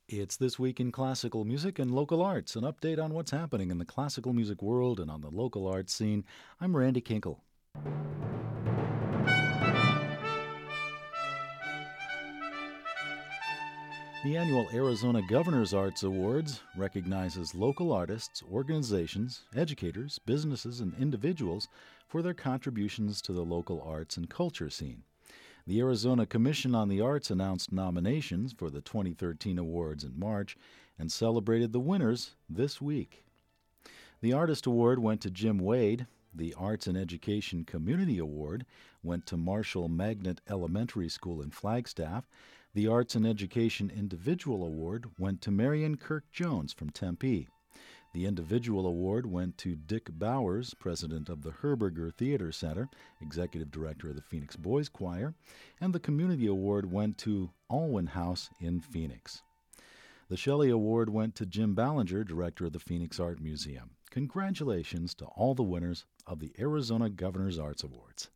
It's This Week in Classical Music and Local Arts, an update on what's happening in the classical music world and on the local arts scene. I'm Randy Kinkle. The annual Arizona Governor's Arts Awards recognizes local artists, organizations, educators, businesses, and individuals for their contributions to the local arts and culture scene. The Arizona Commission on the Arts announced nominations for the 2013 awards in March and celebrated the winners this week. The Artist Award went to Jim Wade. The Arts and Education Community Award went to Marshall Magnet Elementary School in Flagstaff. The Arts and Education Individual Award went to Marion Kirk Jones from Tempe. The Individual Award went to Dick Bowers, president of the Herberger Theater Center, executive director of the Phoenix Boys Choir, and the Community Award went to Alwyn House in Phoenix. The Shelley Award went to Jim Ballinger, director of the Phoenix Art Museum. Congratulations to all the winners of the Arizona Governor's Arts Awards.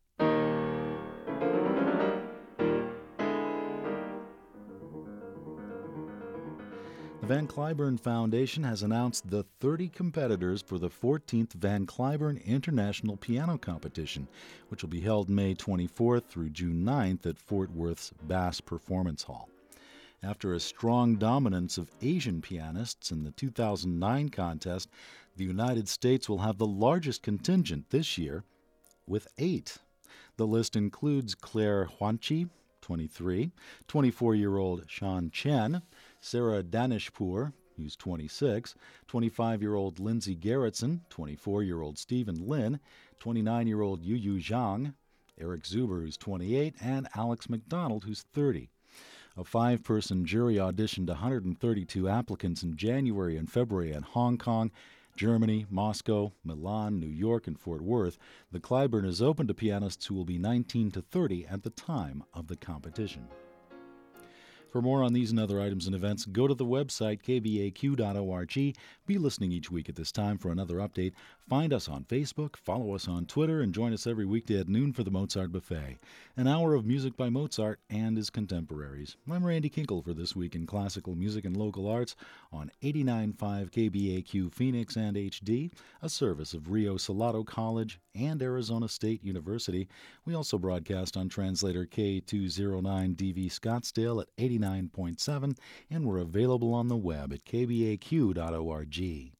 The Van Cliburn Foundation has announced the 30 competitors for the 14th Van Cliburn International Piano Competition, which will be held May 24th through June 9th at Fort Worth's Bass Performance Hall. After a strong dominance of Asian pianists in the 2009 contest, the United States will have the largest contingent this year, with 8. The list includes Claire Huanchi, 23, 24-year-old Sean Chen, Sarah Danishpur, who's 26, 25-year-old Lindsay Gerritsen, 24-year-old Stephen Lin, 29-year-old Yu Zhang, Eric Zuber, who's 28, and Alex McDonald, who's 30. A 5-person jury auditioned 132 applicants in January and February in Hong Kong, Germany, Moscow, Milan, New York, and Fort Worth. The Cliburn is open to pianists who will be 19 to 30 at the time of the competition. For more on these and other items and events, go to the website kbaq.org. Be listening each week at this time for another update. Find us on Facebook, follow us on Twitter, and join us every weekday at noon for the Mozart Buffet, an hour of music by Mozart and his contemporaries. I'm Randy Kinkle for This Week in Classical Music and Local Arts on 89.5 KBAQ Phoenix and HD, a service of Rio Salado College and Arizona State University. We also broadcast on translator K209DV Scottsdale at 89.7, and we're available on the web at kbaq.org.